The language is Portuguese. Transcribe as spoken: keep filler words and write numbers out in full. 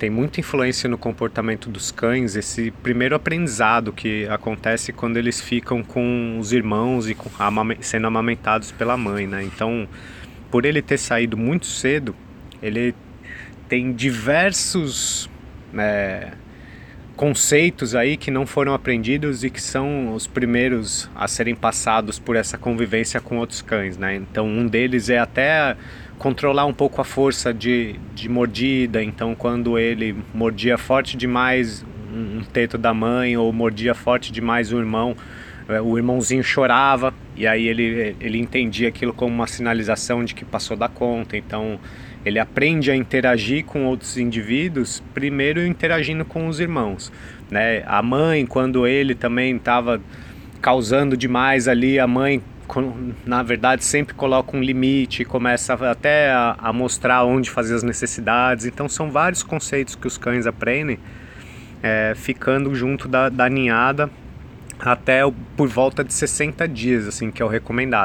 tem muita influência no comportamento dos cães esse primeiro aprendizado que acontece quando eles ficam com os irmãos e com, amame- sendo amamentados pela mãe, né? Então, por ele ter saído muito cedo, ele tem diversos é, conceitos aí que não foram aprendidos e que são os primeiros a serem passados por essa convivência com outros cães, né? Então, um deles é até controlar um pouco a força de, de mordida. Então, quando ele mordia forte demais um, um teto da mãe ou mordia forte demais o irmão, o irmãozinho chorava e aí ele, ele entendia aquilo como uma sinalização de que passou da conta. Então ele aprende a interagir com outros indivíduos, primeiro interagindo com os irmãos, né? A mãe, quando ele também estava causando demais ali, a mãe na verdade sempre coloca um limite, começa até a, a mostrar onde fazer as necessidades. Então são vários conceitos que os cães aprendem é, ficando junto da, da ninhada até por volta de sessenta dias, assim, que é o recomendado.